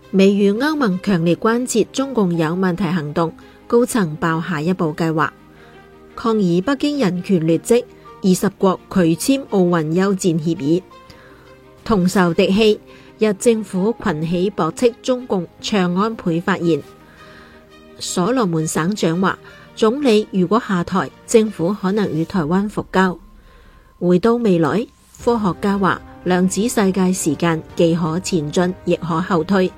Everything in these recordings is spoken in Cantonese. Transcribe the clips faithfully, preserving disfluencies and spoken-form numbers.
美與歐盟強烈關切中共有問題行動，高層爆下一步計劃，抗議北京人權劣跡，二十國拒簽奧運休戰協議。同仇敵愾，日政府群起駁斥中共唱安倍發言。所羅門省長話，總理如果下台，政府可能與台灣復交。回到未來，科學家話，量子世界時間既可前進，亦可後退。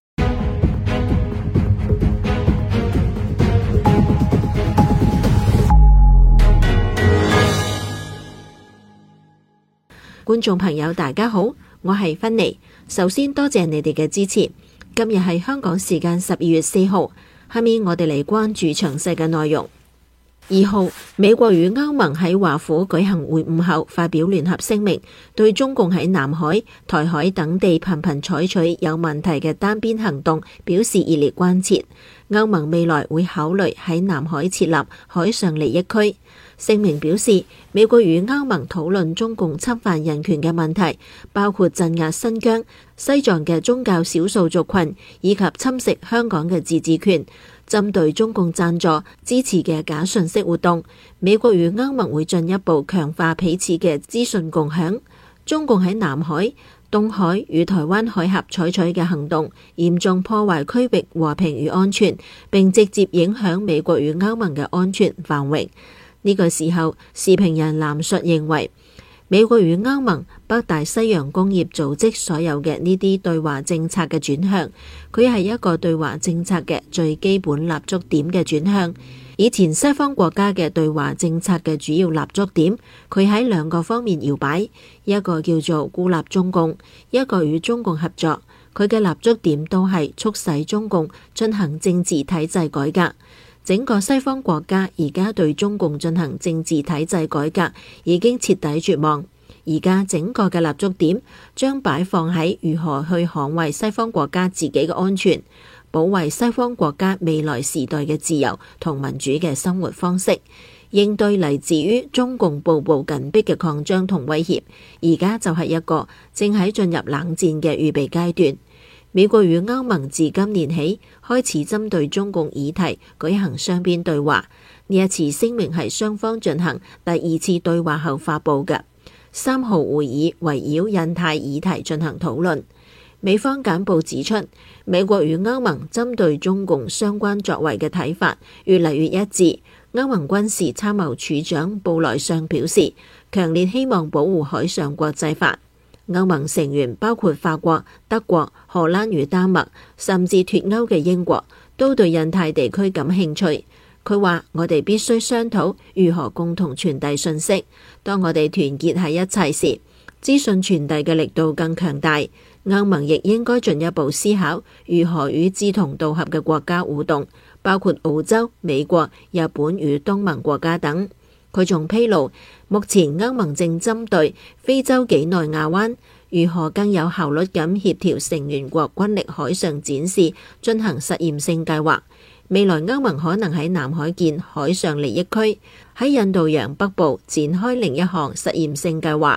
觀眾朋友大家好，我係芬妮。首先多謝你哋嘅支持。今日係香港時間十二月四號，下面我哋嚟關注詳細嘅內容。二號，美國與歐盟喺華府舉行會晤後發表聯合聲明，對中共喺南海、台海等地頻頻採取有問題嘅單邊行動表示熱烈關切。歐盟未來會考慮喺南海設立海上利益區。聲明表示，美國與歐盟討論中共侵犯人權嘅問題，包括鎮壓新疆、西藏嘅宗教少數族群，以及侵蝕香港嘅自治權。針對中共贊助支持嘅假訊息活動，美國與歐盟會進一步強化彼此嘅資訊共享。中共喺南海、東海與台灣海峽採取嘅行動，嚴重破壞區域和平與安全，並直接影響美國與歐盟嘅安全繁榮。呢個時候，時評人藍述認為，美國與歐盟、北大西洋工業組織所有嘅呢啲對華政策嘅轉向，佢係一個對華政策嘅最基本立足點嘅轉向。以前西方國家嘅對華政策嘅主要立足點，佢喺兩個方面搖擺，一個叫做孤立中共，一個與中共合作。佢嘅立足點都係促使中共進行政治體制改革。整個西方國家而家對中共進行政治體制改革已經徹底絕望，而家整個嘅立足點將擺放喺如何去捍衛西方國家自己嘅安全，保衛西方國家未來時代嘅自由同民主嘅生活方式，應對嚟自於中共步步緊逼嘅擴張同威脅。而家就係一個正喺進入冷戰嘅預備階段。美國與歐盟自今年起開始針對中共議題舉行雙邊對話，呢一次聲明係雙方進行第二次對話後發佈嘅。三號會議圍繞印太議題進行討論。美方簡報指出，美國與歐盟針對中共相關作為嘅睇法越嚟越一致。歐盟軍事參謀處長布萊尚表示，強烈希望保護海上國際法。歐盟成員包括法國、德國、荷蘭與丹麥，甚至脫歐嘅英國，都對印太地區感興趣。佢話：我哋必須商討如何共同傳遞信息。當我哋團結喺一齊時，資訊傳遞嘅力度更強大。歐盟亦應該進一步思考如何與志同道合嘅國家互動，包括澳洲、美國、日本與東盟國家等。佢仲披露，目前歐盟正針對非洲幾內亞灣如何更有效率咁協調成員國軍力海上展示進行實驗性計劃。未來歐盟可能喺南海建海上利益區，喺印度洋北部展開另一項實驗性計劃。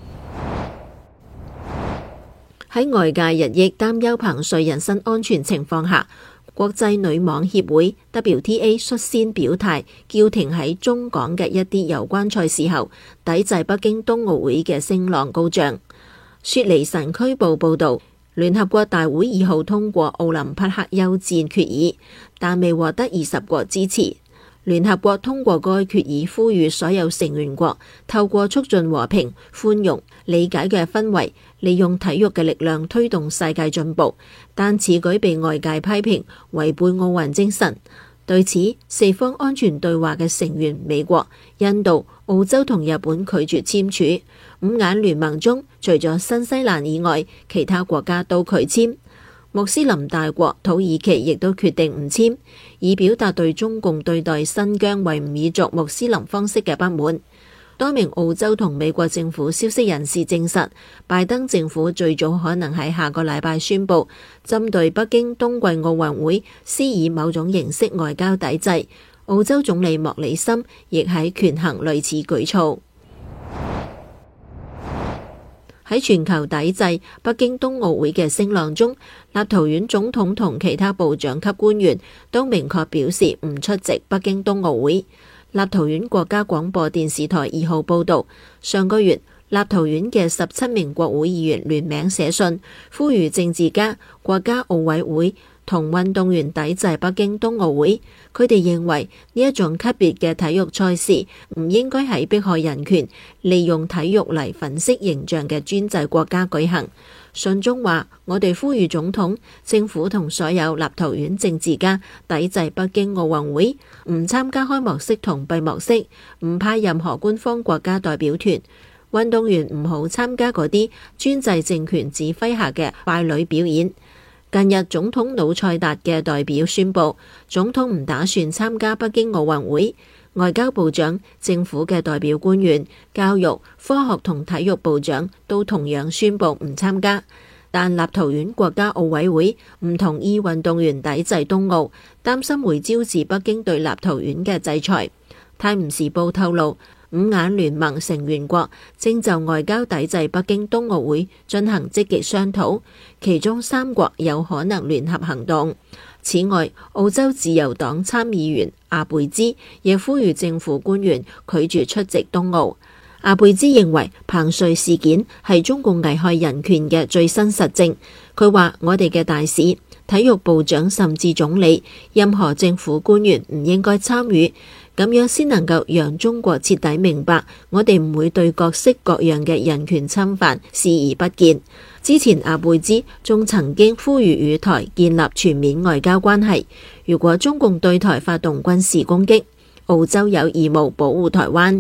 喺外界日益擔憂彭帥人身安全情況下，國際女網協會 W T A 率先表態，叫停喺中港嘅一啲有關賽事後，抵制北京冬奧會嘅聲浪高漲。雪梨晨區報報導，聯合國大會二號通過奧林匹克休戰決議，但未獲得二十國支持。聯合國通過該決議，呼籲所有成員國透過促進和平、寬容、理解嘅氛圍，利用體育嘅力量推動世界進步。但此舉被外界批評違背奧運精神。對此，四方安全對話嘅成員美國、印度、澳洲同日本拒絕簽署。五眼聯盟中，除咗新西蘭以外，其他國家都拒簽。穆斯林大國土耳其亦都決定唔簽，以表達對中共對待新疆維吾爾族穆斯林方式嘅不滿。多名澳洲同美國政府消息人士證實，拜登政府最早可能喺下個禮拜宣布，針對北京冬季奧運會施以某種形式外交抵制。澳洲總理莫里森亦喺權衡類似舉措。 喺全球抵制北京冬奧會嘅聲浪中，立陶宛總統同其他部長級官員都明確表示唔出席北京冬奧會。立陶宛國家廣播電視台二號報道，上個月立陶宛嘅十七名國會議員聯名寫信，呼籲政治家、國家奧委會同運動員抵制北京冬奧會。佢哋認為呢一種級別嘅體育賽事唔應該喺迫害人權、利用體育嚟粉飾形象嘅專制國家舉行。信中話：我哋呼籲總統、政府同所有立陶宛政治家抵制北京奧運會，唔參加開幕式同閉幕式，唔派任何官方國家代表團。運動員唔好參加嗰啲專制政權指揮下嘅傀儡表演。近日，總統魯塞達嘅代表宣布，總統唔打算參加北京奧運會。外交部長、政府嘅代表官員、教育、科學同體育部長都同樣宣布唔參加。但立陶宛國家奧委會唔同意運動員抵制冬奧，擔心會招致北京對立陶宛嘅制裁。泰晤士報透露，五眼聯盟成員國正就外交抵制北京冬奧會進行積極商討，其中三國有可能聯合行動。此外，澳洲自由黨參議員阿貝茲亦呼籲政府官員拒絕出席冬奧。阿貝茲認為彭帥事件係中共危害人權嘅最新實證。佢話：我哋嘅大使、體育部長甚至總理，任何政府官員唔應該參與。咁樣先能夠讓中國徹底明白，我哋唔會對各式各樣嘅人權侵犯視而不見。之前阿貝茲仲曾經呼籲與台建立全面外交關係。如果中共對台發動軍事攻擊，澳洲有義務保護台灣。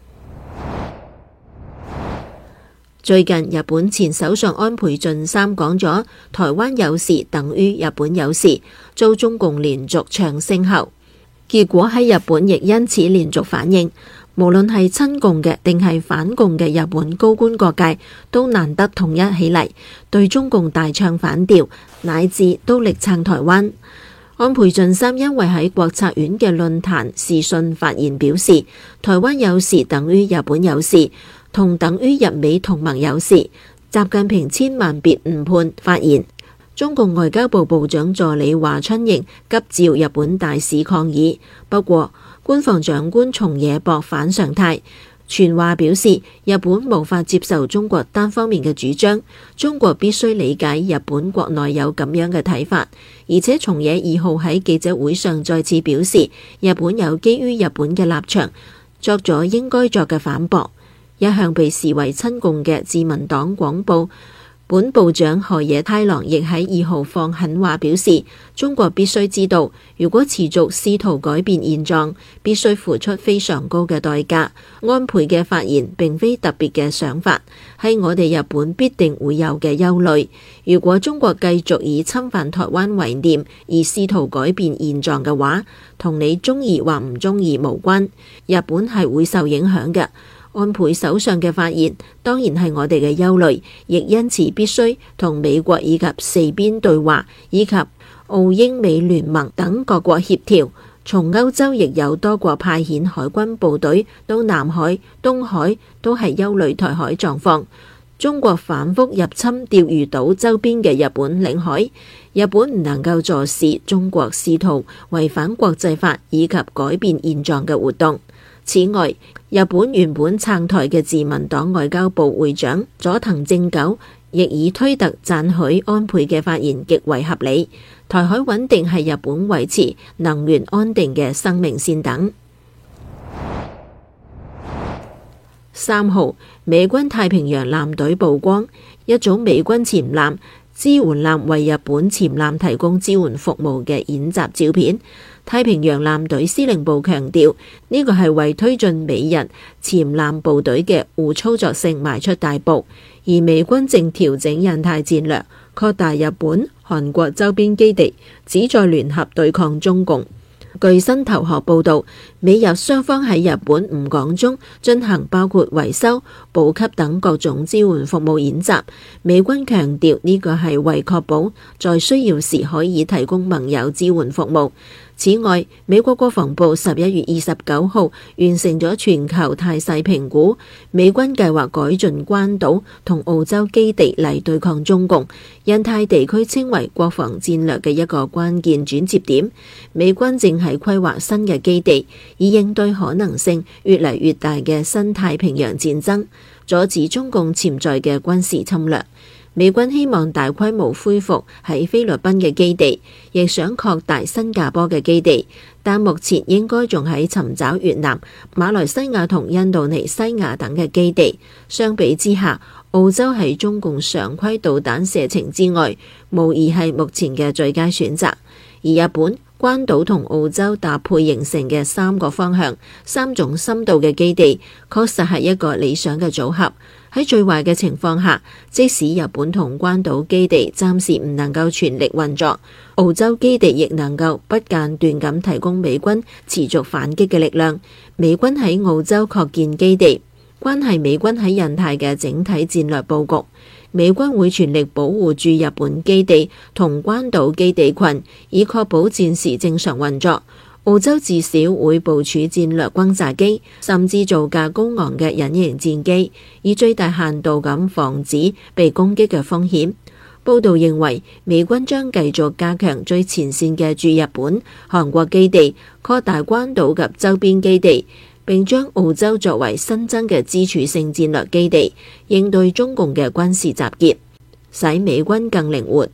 最近日本前首相安倍晉三講咗台灣有事等於日本有事，遭中共連續唱聲後，結果喺日本亦因此連續反應，無論係親共嘅定係反共嘅日本高官各界都難得統一起嚟，對中共大唱反調，乃至都力撐台灣。安倍晉三因為喺國策院嘅論壇視訊發言表示，台灣有事等於日本有事，同等於日美同盟有事。習近平千萬別誤判發言。中共外交部部長助理華春瑩急召日本大使抗議，不過官房長官松野博反常態，傳話表示日本無法接受中國單方面嘅主張，中國必須理解日本國內有咁樣嘅睇法。而且松野二號喺記者會上再次表示，日本有基於日本嘅立場作咗應該作嘅反駁。一向被視為親共嘅自民黨廣報本部長河野太郎亦喺二號放狠話表示，中國必須知道，如果持續試圖改變現狀，必須付出非常高嘅代價。安倍嘅發言並非特別嘅想法，係我哋日本必定會有嘅憂慮。如果中國繼續以侵犯台灣為念而試圖改變現狀嘅話，同你中意或唔中意無關，日本係會受影響嘅。安倍首相嘅發言當然係我哋嘅憂慮，亦因此必須同美國以及四邊對話，以及澳英美聯盟等各國協調。從歐洲亦有多國派遣海軍部隊到南海、東海，都係憂慮台海狀況。中國反覆入侵釣魚島周邊嘅日本領海，日本唔能夠坐視中國試圖違反國際法以及改變現狀嘅活動。此外，日本原本撐台嘅自民黨外交部會長佐藤正久亦以推特讚許安倍嘅發言極為合理。台海穩定係日本維持能源安定嘅生命線等。三號，美軍太平洋艦隊曝光一組美軍潛艦支援艦為日本潛艦提供支援服務嘅演習照片。太平洋艦隊司令部強調，呢個係為推進美日潛艦部隊嘅互操作性邁出大步，而美軍正調整印太戰略，擴大日本、韓國周邊基地，旨在聯合對抗中共。據新頭殼報道，美日雙方喺日本吳港中進行包括維修、補給等各種支援服務演習。美軍強調呢個係為確保在需要時可以提供盟友支援服務。 此外，美國國防部十一月二十九號完成咗全球態勢評估，美軍計劃改進關島同澳洲基地嚟對抗中共。印太地區稱為國防戰略嘅一個關鍵轉折點，美軍正係規劃新嘅基地，以應對可能性越嚟越大嘅新太平洋戰爭，阻止中共潛在嘅軍事侵略。美軍希望大規模恢復喺菲律賓嘅基地，亦想擴大新加坡嘅基地，但目前應該仲喺尋找越南、馬來西亞同印度尼西亞等嘅基地。相比之下，澳洲喺中共常規導彈射程之外，無疑係目前嘅最佳選擇。而日本、關島同澳洲搭配形成嘅三個方向、三種深度嘅基地，確實係一個理想嘅組合。喺最壞嘅情況下，即使日本同關島基地暫時唔能夠全力運作，澳洲基地亦能夠不間斷咁提供美軍持續反擊嘅力量。美軍喺澳洲擴建基地，關係美軍喺印太嘅整體戰略佈局。美軍會全力保護住日本基地同關島基地群，以確保戰時正常運作。澳洲至少會部署戰略轟炸機，甚至造價高昂嘅隱形戰機，以最大限度咁防止被攻擊嘅風險。報道認為，美軍將繼續加強最前線嘅駐日本、韓國基地，擴大關島及周邊基地，並將澳洲作為新增嘅支柱性戰略基地，應對中共嘅軍事集結，使美軍更靈活。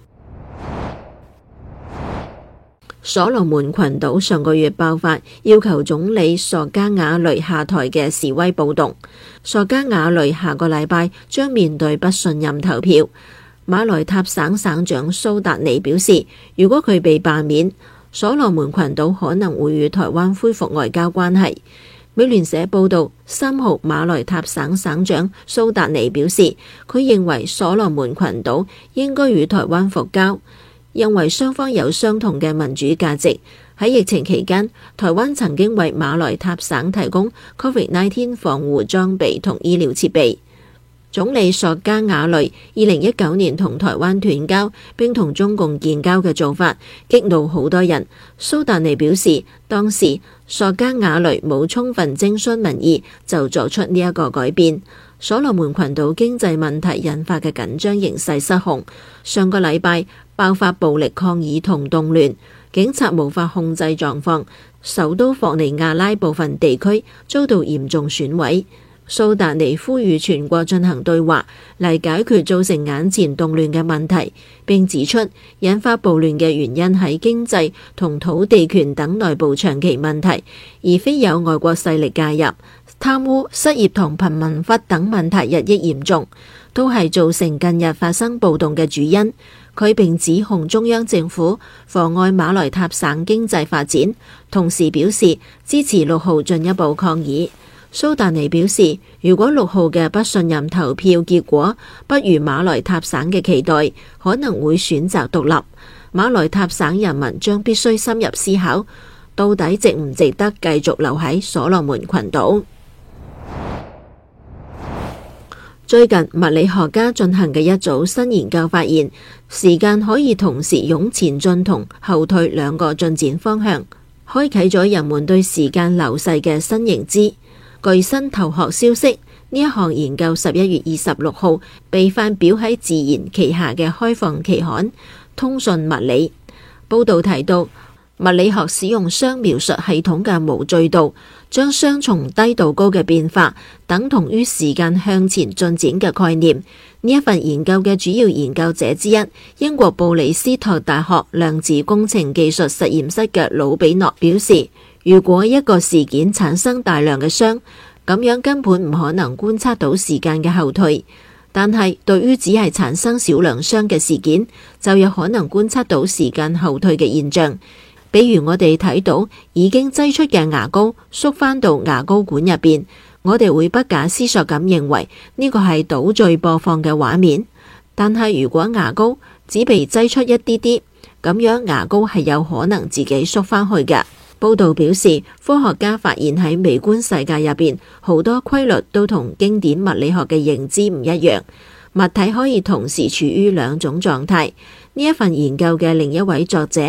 所羅門群島上個月爆發要求總理索加瓦雷下台嘅示威暴動，索加瓦雷下個禮拜將面對不信任投票。馬來塔省省長蘇達尼表示，如果佢被罷免，所羅門群島可能會與台灣恢復外交關係。美聯社報道，三號馬來塔省省長蘇達尼表示，佢認為所羅門群島應該與台灣復交，認為雙方有相同嘅民主價值。喺疫情期間，台灣曾經為馬來塔省提供 COVID 十九 防護裝備同醫療設備。總理索加瓦雷二零一九年同台灣斷交並同中共建交嘅做法激怒好多人。蘇達尼表示，當時索加瓦雷冇充分徵詢民意就作出呢一個改變。所羅門群島經濟問題引發嘅緊張形勢失控，上個禮拜爆發暴力抗議同動亂，警察無法控制狀況，首都霍尼亞拉部分地區遭到嚴重損毀。蘇達尼呼籲全國進行對話嚟解決造成眼前動亂嘅問題，並指出引發暴亂嘅原因係經濟同土地權等內部長期問題，而非有外國勢力介入。貪污、失業同貧民窟等問題日益嚴重，都係造成近日發生暴動嘅主因。佢並指控中央政府妨礙馬來塔省經濟發展，同時表示支持六號進一步抗議。蘇達尼表示，如果六號嘅不信任投票結果不如馬來塔省嘅期待，可能會選擇獨立。馬來塔省人民將必須深入思考，到底值唔值得繼續留喺所羅門群島。最近物理學家進行嘅一組新研究發現，時間可以同時湧前進同後退兩個進展方向，開啟咗人們對時間流逝嘅新認知。據新頭殼消息，呢一項研究十一月二十六號被發表喺《自然》旗下嘅開放期刊《通訊物理》。報道提到，物理學使用熵描述系統嘅無序度，將熵從低到高嘅變化等同於時間向前進展嘅概念。呢一份研究嘅主要研究者之一，英國布里斯托大學量子工程技術實驗室嘅魯比諾表示，如果一個事件產生大量嘅熵，咁樣根本唔可能觀察到時間嘅後退。但係對於只係產生少量熵嘅事件，就有可能觀察到時間後退嘅現象。比如我哋睇到已經擠出嘅牙膏縮返到牙膏管入邊，我哋會不假思索咁認為呢個係倒敘播放嘅畫面。但係如果牙膏只被擠出一啲啲，咁樣牙膏係有可能自己縮返去嘅。報道表示，科學家發現喺微觀世界入邊，好多規律都同經典物理學嘅認知唔一樣。物體可以同時處於兩種狀態。呢一份研究嘅另一位作者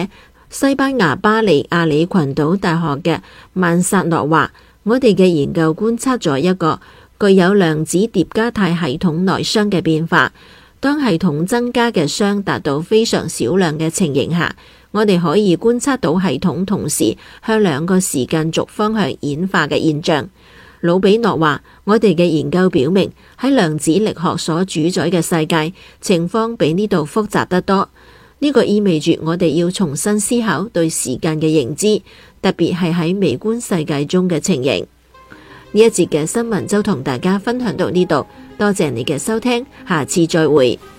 西班牙巴利亞里群島大學嘅曼薩諾話，我哋嘅研究觀察咗一個具有量子疊加態系統內熵嘅變化。當系統增加嘅熵達到非常少量嘅情形下，我哋可以觀察到系統同時向兩個時間軸方向演化嘅現象。魯比諾話，我哋嘅研究表明，喺量子力學所主宰嘅世界，情況比呢度複雜得多。呢個意味住我哋要重新思考對時間嘅認知，特別係喺微觀世界中嘅情形。呢一節嘅新聞就同大家分享到呢度，多謝你嘅收聽，下次再會。